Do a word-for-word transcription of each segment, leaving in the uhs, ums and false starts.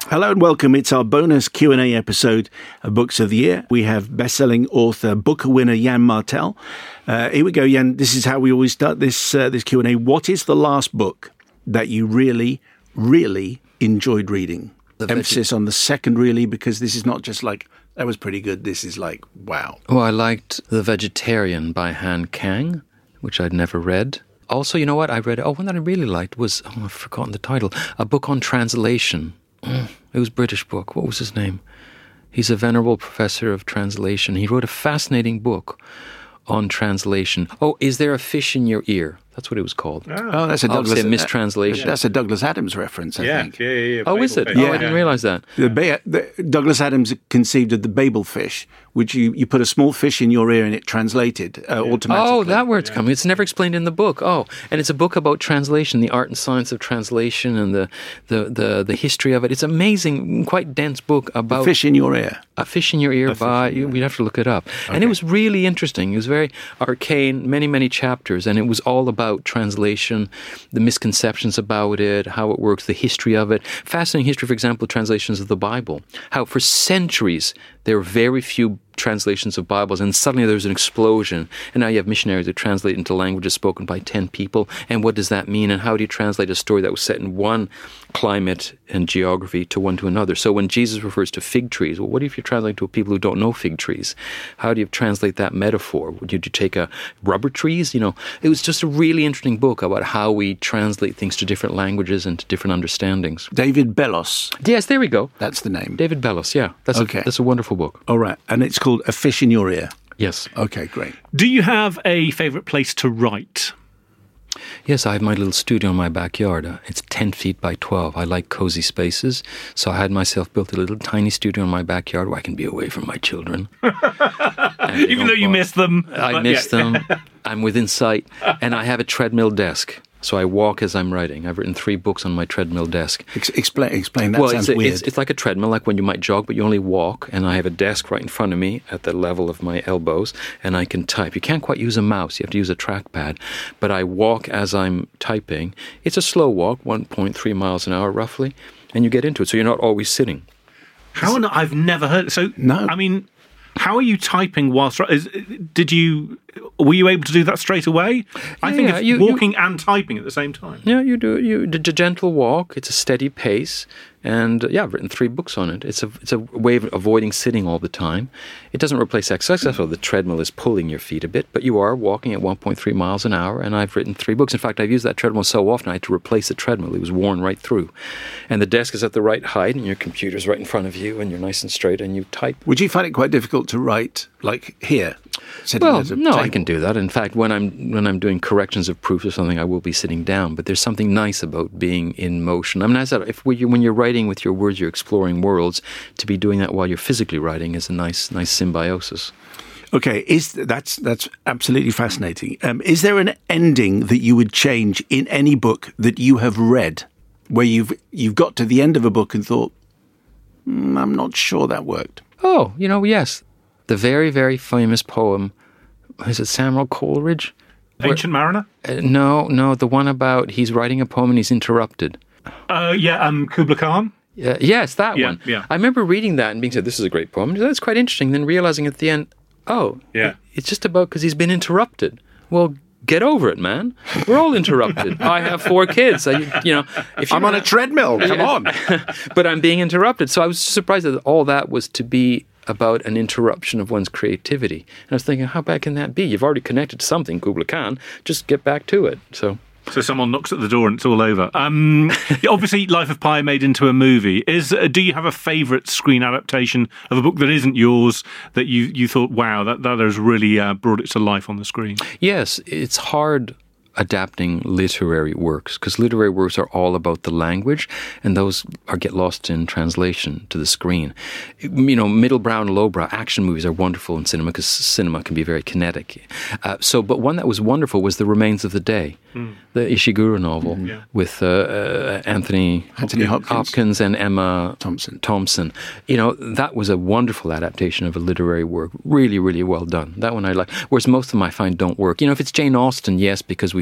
Hello and welcome. It's our bonus Q and A episode of Books of the Year. We have best-selling author, Booker winner Yann Martel. Uh, here we go, Yann. This is how we always start this uh, this Q and A. What is the last book that you really, really enjoyed reading? The Emphasis veg- on the second, really, because this is not just like, that was pretty good. This is like, wow. Oh, I liked The Vegetarian by Han Kang, which I'd never read. Also, you know what? I read, oh, one that I really liked was, oh, I've forgotten the title, a book on translation. Mm, it was a British book. What was his name? He's a venerable professor of translation. He wrote a fascinating book on translation. Oh, Is There a Fish in Your Ear? That's what it was called. Oh, oh that's a Douglas Obviously a mistranslation. That's a Douglas Adams reference, I yeah, think. Yeah, yeah, yeah. Oh, is it? Fish. Oh, Yeah. I didn't realise that. The, ba- the Douglas Adams conceived of the Babel fish, which you, you put a small fish in your ear and it translated uh, automatically. Oh, that where it's coming. It's never explained in the book. Oh, and it's a book about translation, the art and science of translation and the the, the, the history of it. It's amazing, quite dense book about... A fish in your ear. A Fish in Your Ear by... You, we'd have to look it up. Okay. And it was really interesting. It was very arcane, many, many chapters, and it was all about translation, the misconceptions about it, how it works, the history of it. Fascinating history, for example, translations of the Bible. How for centuries there were very few translations of Bibles, and suddenly there's an explosion, and now you have missionaries who translate into languages spoken by ten people, and what does that mean, and how do you translate a story that was set in one climate and geography to one to another? So when Jesus refers to fig trees, well, what if you translate to people who don't know fig trees? How do you translate that metaphor? Would you take a rubber trees? You know, it was just a really interesting book about how we translate things to different languages and to different understandings. David Bellos. Yes, there we go. That's the name. David Bellos, yeah. That's, okay. a, that's a wonderful book. All right. And it's called A Fish in Your Ear. Yes. Okay, great. Do you have a favourite place to write? Yes, I have my little studio in my backyard. Uh, it's ten feet by twelve. I like cozy spaces. So I had myself built a little tiny studio in my backyard where I can be away from my children. Even though you bother. miss them. I miss yeah. them. I'm within sight. And I have a treadmill desk. So I walk as I'm writing. I've written three books on my treadmill desk. Ex- explain, explain. That well, sounds it's, a, weird. It's, it's like a treadmill, like when you might jog, but you only walk. And I have a desk right in front of me at the level of my elbows, and I can type. You can't quite use a mouse. You have to use a trackpad. But I walk as I'm typing. It's a slow walk, one point three miles an hour roughly, and you get into it. So you're not always sitting. How? N- I've never heard. So no. I mean, how are you typing whilst? Is, did you? Were you able to do that straight away? I yeah, think yeah, it's you, walking you, and typing at the same time. Yeah, you do. You the gentle walk. It's a steady pace, and uh, yeah, I've written three books on it. It's a it's a way of avoiding sitting all the time. It doesn't replace exercise. So the treadmill is pulling your feet a bit, but you are walking at one point three miles an hour. And I've written three books. In fact, I've used that treadmill so often I had to replace the treadmill. It was worn right through, and the desk is at the right height, and your computer's right in front of you, and you're nice and straight, and you type. Would you find it quite difficult to write like here? Well, no, table? I can do that. In fact, when I'm when I'm doing corrections of proofs or something, I will be sitting down. But there's something nice about being in motion. I mean, as I said, if when you're, when you're writing with your words, you're exploring worlds. To be doing that while you're physically writing is a nice, nice symbiosis. Okay, is that's that's absolutely fascinating. Um, is there an ending that you would change in any book that you have read, where you've you've got to the end of a book and thought, mm, I'm not sure that worked? Oh, you know, yes. The very, very famous poem, is it Samuel Coleridge? Ancient Where, Mariner? Uh, no, no, the one about he's writing a poem and he's interrupted. Uh, yeah, um, Kubla Khan? Uh, yes, that yeah, one. Yeah. I remember reading that and being said, this is a great poem. That's quite interesting. Then realizing at the end, oh, yeah. it's just about because he's been interrupted. Well, get over it, man. We're all interrupted. I have four kids. I, you know, if I'm on a treadmill. Come on. But I'm being interrupted. So I was surprised that all that was to be about an interruption of one's creativity. And I was thinking, how bad can that be? You've already connected to something, Kubla Khan. Just get back to it. So... So someone knocks at the door and it's all over. Um, obviously, Life of Pi made into a movie. Is uh, do you have a favourite screen adaptation of a book that isn't yours that you, you thought, wow, that, that has really uh, brought it to life on the screen? Yes, it's hard adapting literary works because literary works are all about the language and those are get lost in translation to the screen. You know, middlebrow and lowbrow action movies are wonderful in cinema because cinema can be very kinetic. Uh, so, but one that was wonderful was The Remains of the Day, mm. the Ishiguro novel mm. yeah. with uh, uh, Anthony, Anthony Hopkins. Hopkins and Emma Thompson. Thompson. You know, that was a wonderful adaptation of a literary work. Really, really well done. That one I like. Whereas most of them I find don't work. You know, if it's Jane Austen, yes, because we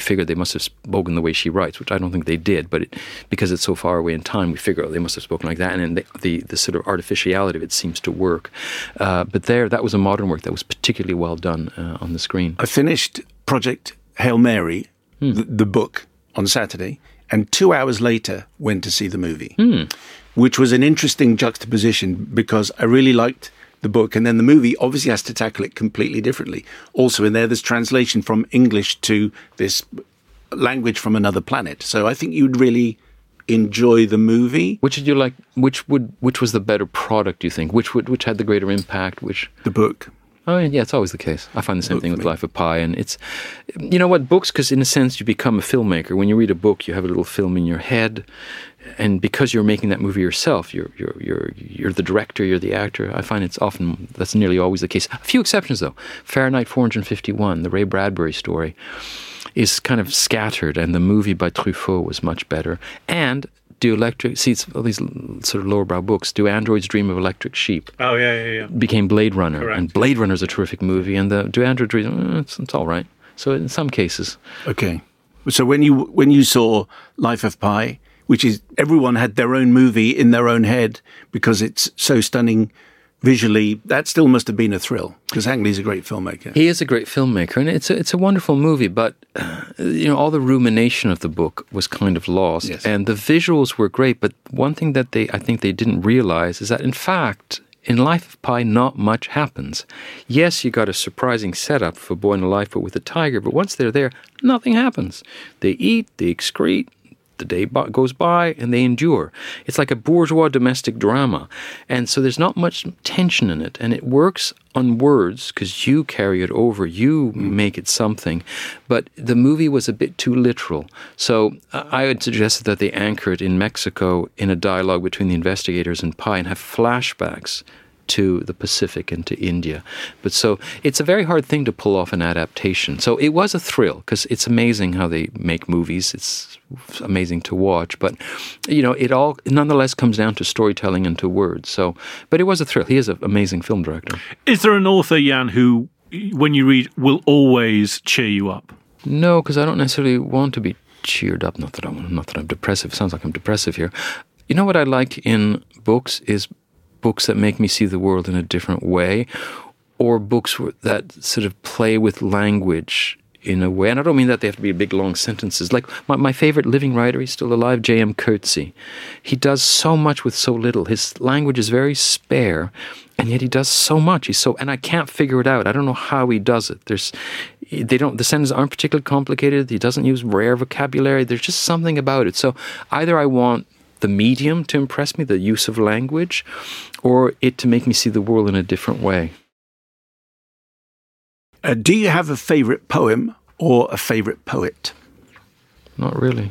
figured they must have spoken the way she writes, which I don't think they did, but it, because it's so far away in time, we figure, oh, they must have spoken like that, and then the, the, the sort of artificiality of it seems to work. Uh, but there, that was a modern work that was particularly well done uh, on the screen. I finished Project Hail Mary, hmm. the, the book, on Saturday, and two hours later went to see the movie, hmm. which was an interesting juxtaposition because I really liked the book, and then the movie obviously has to tackle it completely differently. Also in there, there's translation from English to this language from another planet. So I think you'd really enjoy the movie. Which did you like? Which would which was the better product, do you think? Which would which had the greater impact? Which the book. Oh, yeah, it's always the case. I find the same book thing with Life of Pi. And it's, you know what, books, because in a sense you become a filmmaker. When you read a book, you have a little film in your head. And because you're making that movie yourself, you're you're you're you're the director, you're the actor. I find it's often, that's nearly always the case. A few exceptions, though. Fahrenheit four fifty-one, the Ray Bradbury story, is kind of scattered. And the movie by Truffaut was much better. And Do Electric, see, it's all these sort of lowbrow books. Do Androids Dream of Electric Sheep? Oh, yeah, yeah, yeah. Became Blade Runner. Correct. And Blade Runner is a terrific movie. And the Do Androids Dream, eh, it's, it's all right. So in some cases. Okay. So when you when you saw Life of Pi, which is, everyone had their own movie in their own head because it's so stunning visually, that still must have been a thrill, because Ang Lee's a great filmmaker. He is a great filmmaker, and it's a, it's a wonderful movie, but uh, you know, all the rumination of the book was kind of lost, yes. And the visuals were great, but one thing that they I think they didn't realize is that, in fact, in Life of Pi, not much happens. Yes, you got a surprising setup for Boy in a Lifeboat with a tiger, but once they're there, nothing happens. They eat, they excrete, the day goes by, and they endure. It's like a bourgeois domestic drama. And so there's not much tension in it. And it works on words because you carry it over. You mm. make it something. But the movie was a bit too literal. So uh, I had suggested that they anchor it in Mexico in a dialogue between the investigators and Pi and have flashbacks to the Pacific and to India. But so it's a very hard thing to pull off an adaptation. So it was a thrill, because it's amazing how they make movies. It's amazing to watch. But, you know, it all nonetheless comes down to storytelling and to words. So, but it was a thrill. He is an amazing film director. Is there an author, Jan, who, when you read, will always cheer you up? No, because I don't necessarily want to be cheered up. Not that I'm, not that I'm depressive. It sounds like I'm depressive here. You know what I like in books is books that make me see the world in a different way, or books that sort of play with language in a way. And I don't mean that they have to be big, long sentences. Like my, my favorite living writer, he's still alive, J M Coetzee. He does so much with so little. His language is very spare, and yet he does so much. He's so, and I can't figure it out. I don't know how he does it. There's, they don't, the sentences aren't particularly complicated. He doesn't use rare vocabulary. There's just something about it. So either I want the medium to impress me, the use of language, or it to make me see the world in a different way. Uh, do you have a favorite poem or a favorite poet? Not really.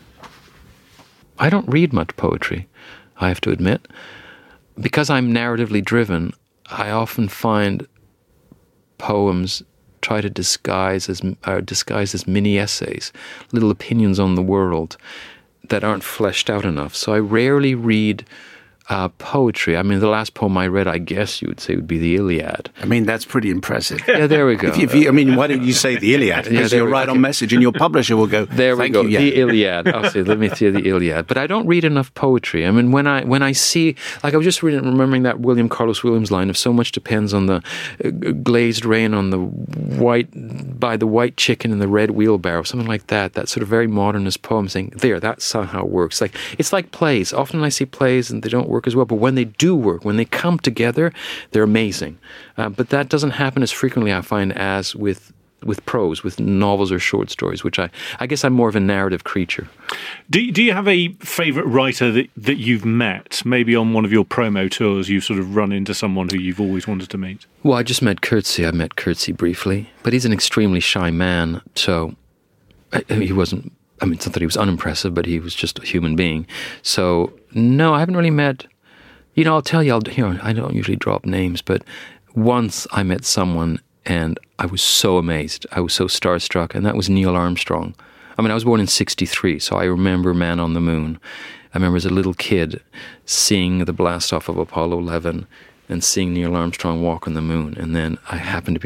I don't read much poetry, I have to admit. Because I'm narratively driven, I often find poems try to disguise as, uh, disguise as mini essays, little opinions on the world that aren't fleshed out enough. So I rarely read uh, poetry. I mean, the last poem I read, I guess you would say, would be the Iliad. I mean, that's pretty impressive. Yeah, there we go. If you, if you, I mean, why don't you say the Iliad? Because yeah, you're right on message, and your publisher will go, there we Thank go, you, yeah. the Iliad. I'll say, let me see the Iliad. But I don't read enough poetry. I mean, when I when I see, like I was just reading, remembering that William Carlos Williams line of so much depends on the uh, glazed rain on the white, by the white chicken in the red wheelbarrow, something like that, that sort of very modernist poem saying, there, that somehow works. Like it's like plays. Often I see plays and they don't work as well, but when they do work, when they come together, they're amazing. Uh, but that doesn't happen as frequently, I find, as with with prose, with novels or short stories, which I, I guess I'm more of a narrative creature. Do, do you have a favourite writer that, that you've met? Maybe on one of your promo tours, you've sort of run into someone who you've always wanted to meet? Well, I just met Coetzee. I met Coetzee briefly, but he's an extremely shy man, so I, I mean, he wasn't, I mean, it's not that he was unimpressive, but he was just a human being. So, no, I haven't really met, you know, I'll tell you, I'll, you know, I don't usually drop names, but once I met someone and I was so amazed. I was so starstruck, and that was Neil Armstrong. I mean, I was born in sixty-three, so I remember Man on the Moon. I remember as a little kid seeing the blast-off of Apollo eleven and seeing Neil Armstrong walk on the moon, and then I happened to be in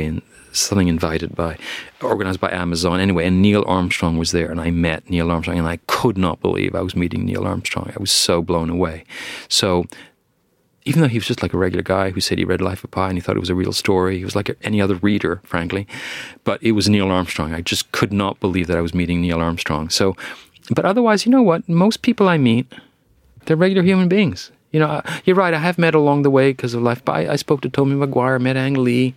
something invited by, organized by Amazon anyway, and Neil Armstrong was there, and I met Neil Armstrong, and I could not believe I was meeting Neil Armstrong. I was so blown away. So even though he was just like a regular guy who said he read Life of Pi and he thought it was a real story, he was like any other reader, frankly, but it was Neil Armstrong. I just could not believe that I was meeting Neil Armstrong. So, but otherwise, you know what? Most people I meet, they're regular human beings. You know, you're right, I have met along the way because of Life of Pi. I spoke to Tommy Maguire, met Ang Lee.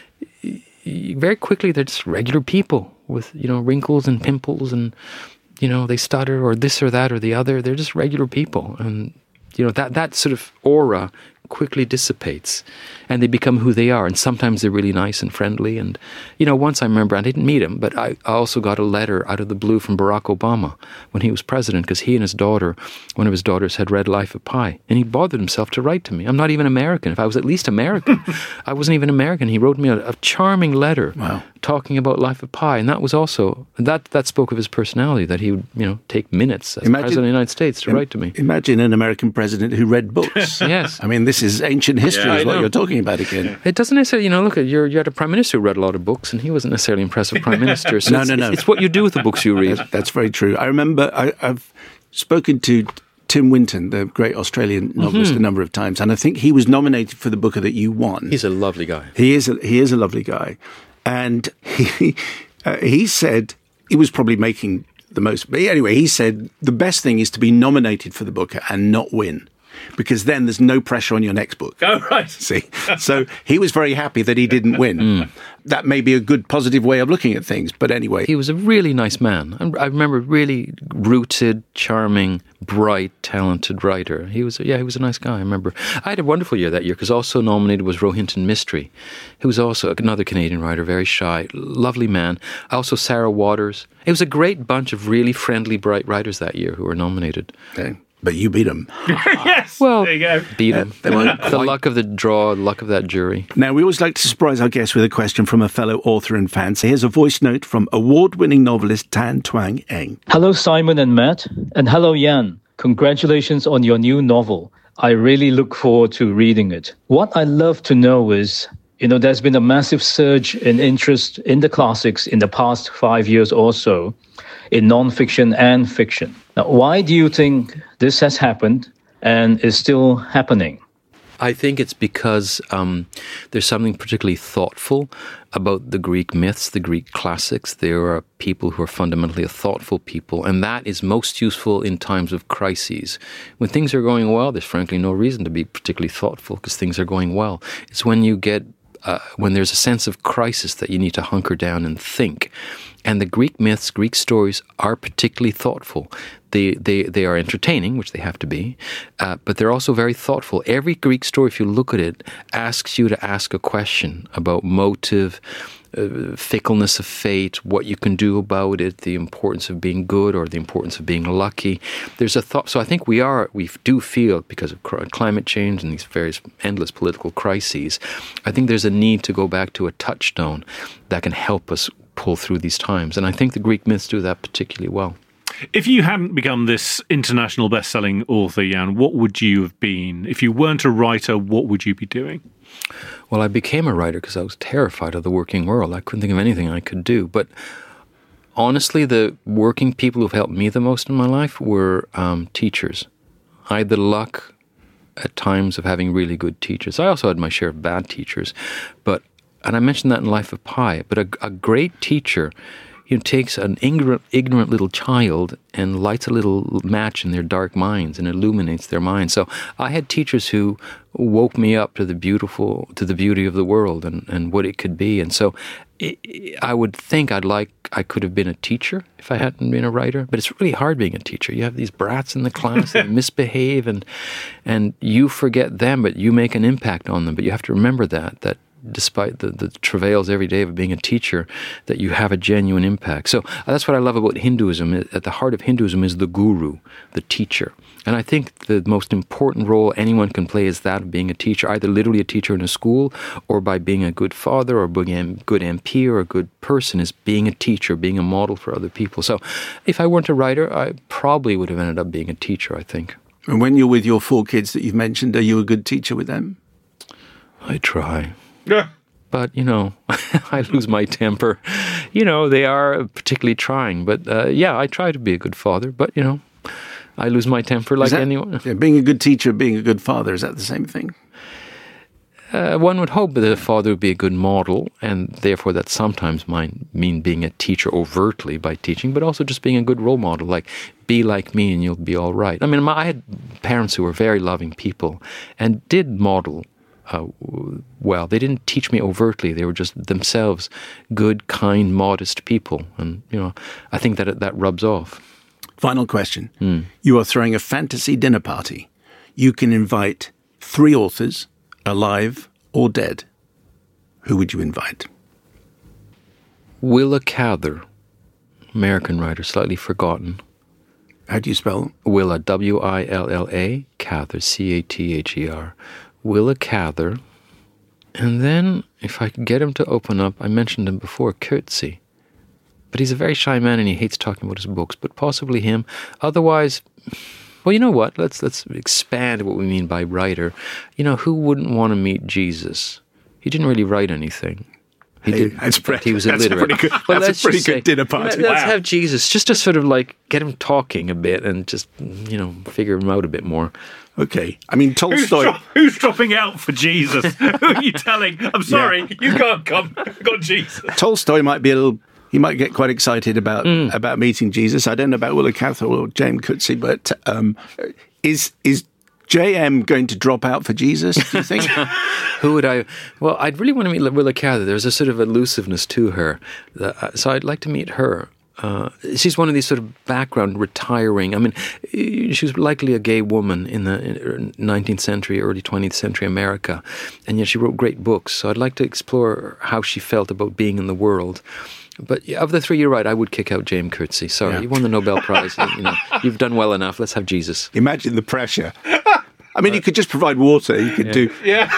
Very quickly, they're just regular people with, you know, wrinkles and pimples and, you know, they stutter or this or that or the other. They're just regular people. And, you know, that, that sort of aura quickly dissipates and they become who they are. And sometimes they're really nice and friendly. And, you know, once I remember, I didn't meet him, but I also got a letter out of the blue from Barack Obama when he was president, because he and his daughter, one of his daughters, had read Life of Pi. And he bothered himself to write to me. I'm not even American. If I was at least American, I wasn't even American. He wrote me a, a charming letter wow. talking about Life of Pi. And that was also, that that spoke of his personality, that he would, you know, take minutes as imagine, president of the United States to im- write to me. Imagine an American president who read books. Yes. I mean, this is ancient history Yeah, is I what know. you're talking about again. It doesn't necessarily, you know, look, at you're, you had a prime minister who read a lot of books, and he wasn't necessarily an impressive prime minister. So No, it's, no, no. It's, it's what you do with the books you read. That's very true. I remember I, I've spoken to Tim Winton, the great Australian novelist, Mm-hmm. a number of times, and I think he was nominated for the Booker that you won. He's a lovely guy. He is a, he is a lovely guy, and he uh, he said he was probably making the most. But anyway, he said the best thing is to be nominated for the Booker and not win, because then there's no pressure on your next book. Oh, right. See, so he was very happy that he didn't win. Mm. That may be a good, positive way of looking at things. But anyway, He was a really nice man. I I remember really rooted, charming, bright, talented writer. He was, yeah, he was a nice guy. I remember. I had a wonderful year that year because also nominated was Rohinton Mistry, who was also another Canadian writer, very shy, lovely man. Also Sarah Waters. It was a great bunch of really friendly, bright writers that year who were nominated. okay. But you beat him. Yes. Well, there you go. beat him. they weren't the quite- luck of the draw, luck of that jury. Now, we always like to surprise our guests with a question from a fellow author and fan. So here's a voice note from award-winning novelist Tan Twang Eng. Hello, Simon and Matt. And hello, Jan. Congratulations on your new novel. I really look forward to reading it. What I love to know is, you know, there's been a massive surge in interest in the classics in the past five years or so, in non-fiction and fiction. Now, why do you think this has happened and is still happening? I think it's because um, there's something particularly thoughtful about the Greek myths, the Greek classics. There are people who are fundamentally a thoughtful people, and that is most useful in times of crises. When things are going well, there's frankly no reason to be particularly thoughtful because things are going well. It's when you get, uh, when there's a sense of crisis that you need to hunker down and think. And the Greek myths, Greek stories are particularly thoughtful. They they they are entertaining, which they have to be, uh, but they're also very thoughtful. Every Greek story, if you look at it, asks you to ask a question about motive, uh, fickleness of fate, what you can do about it, the importance of being good or the importance of being lucky. There's a thought. So I think we are, we do feel, because of climate change and these various endless political crises, I think there's a need to go back to a touchstone that can help us pull through these times. And I think the Greek myths do that particularly well. If you hadn't become this international best-selling author, Jan, what would you have been? If you weren't a writer, what would you be doing? Well, I became a writer because I was terrified of the working world. I couldn't think of anything I could do. But honestly, the working people who've helped me the most in my life were um, teachers. I had the luck at times of having really good teachers. I also had my share of bad teachers, but and I mentioned that in Life of Pi, but a, a great teacher, you know, takes an ignorant, ignorant little child and lights a little match in their dark minds and illuminates their minds. So I had teachers who woke me up to the beautiful, to the beauty of the world and, and what it could be. And so it, I would think I'd like, I could have been a teacher if I hadn't been a writer, but it's really hard being a teacher. You have these brats in the class that misbehave and, and you forget them, but you make an impact on them. But you have to remember that, that despite the, the travails every day of being a teacher, that you have a genuine impact. So uh, that's what I love about Hinduism. At the heart of Hinduism is the guru, the teacher. And I think the most important role anyone can play is that of being a teacher, either literally a teacher in a school or by being a good father or being a good M P or a good person, is being a teacher, being a model for other people. So if I weren't a writer, I probably would have ended up being a teacher, I think. And when you're with your four kids that you've mentioned, are you a good teacher with them? I try. Yeah. But, you know, I lose my temper. You know, they are particularly trying. But, uh, yeah, I try to be a good father. But, you know, I lose my temper like that, anyone. Yeah, being a good teacher, being a good father, is that the same thing? Uh, one would hope that a father would be a good model, and therefore that sometimes might mean being a teacher overtly by teaching, but also just being a good role model, like, be like me and you'll be all right. I mean, my, I had parents who were very loving people and did model uh, well. They didn't teach me overtly. They were just themselves good, kind, modest people. And, you know, I think that that rubs off. Final question. Mm. You are throwing a fantasy dinner party. You can invite three authors, alive or dead. Who would you invite? Willa Cather, American writer, slightly forgotten. How do you spell? Willa, W I L L A, Cather, C A T H E R. Willa Cather. And then, if I could get him to open up, I mentioned him before, Coetzee. But he's a very shy man and he hates talking about his books, but possibly him. Otherwise, well, you know what? Let's let's expand what we mean by writer. You know, who wouldn't want to meet Jesus? He didn't really write anything. He Hey, did. that's pretty- He was that's a illiterate. pretty good- But that's a let's pretty just good say, dinner party. Let's Wow. have Jesus, just to sort of like get him talking a bit and just, you know, figure him out a bit more. Okay. I mean, Who's, Tolstoy... dro- who's dropping out for Jesus? Who are you telling? I'm sorry, you can't come. I've got Jesus. Tolstoy might be a little... He might get quite excited about Mm. about meeting Jesus. I don't know about Willa Cather or James Coetzee, but um, is is J M going to drop out for Jesus, do you think? Who would I... Well, I'd really want to meet Willa Cather. There's a sort of elusiveness to her. That, so I'd like to meet her. Uh, she's one of these sort of background retiring. I mean, she was likely a gay woman in the nineteenth century, early twentieth century America, and yet she wrote great books. So I'd like to explore how she felt about being in the world. But of the three, you're right, I would kick out James Coetzee. Sorry, Yeah. you won the Nobel Prize. You know, you've done well enough. Let's have Jesus. Imagine the pressure. I mean, you could just provide water. You could do... Yeah,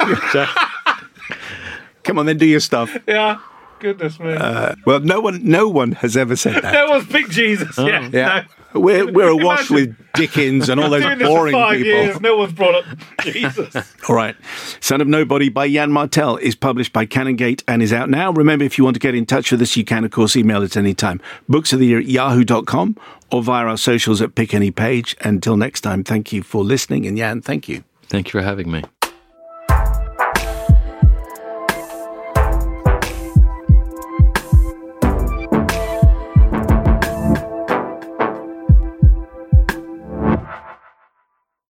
Come on, then do your stuff. yeah. Goodness me. Uh, well, no one no one has ever said that. That was Big Jesus. Yeah. Yeah. No. We're, we're awash Imagine. with Dickens and all those Doing this boring for five people. years, no one's brought up Jesus. All right. Son of Nobody by Jan Martel is published by Canongate and is out now. Remember, if you want to get in touch with us, you can, of course, email at any time. Books of the Year at yahoo dot com or via our socials at Pick Any Page. Until next time, thank you for listening. And Jan, thank you. Thank you for having me.